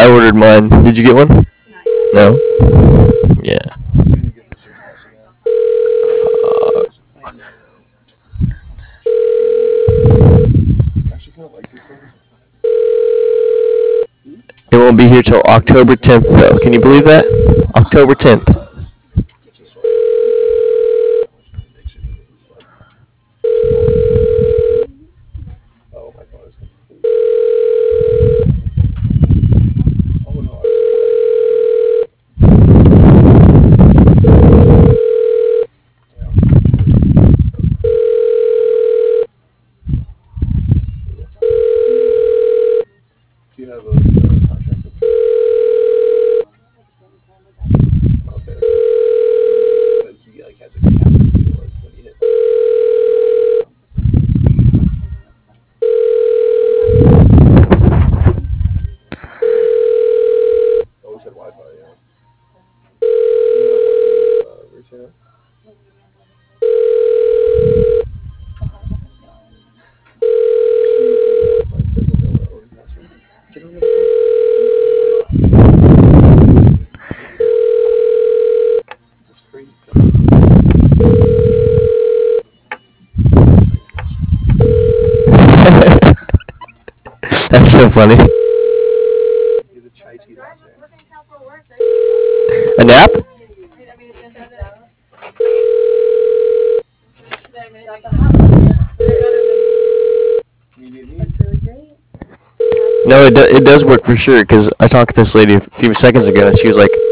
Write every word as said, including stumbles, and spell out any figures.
I ordered mine. Did you get one? No. Yeah. Uh, it won't be here till October tenth, though. Can you believe that? October tenth. That's so funny. A nap? No, it, do, it does work for sure, because I talked to this lady a few seconds ago, and she was like,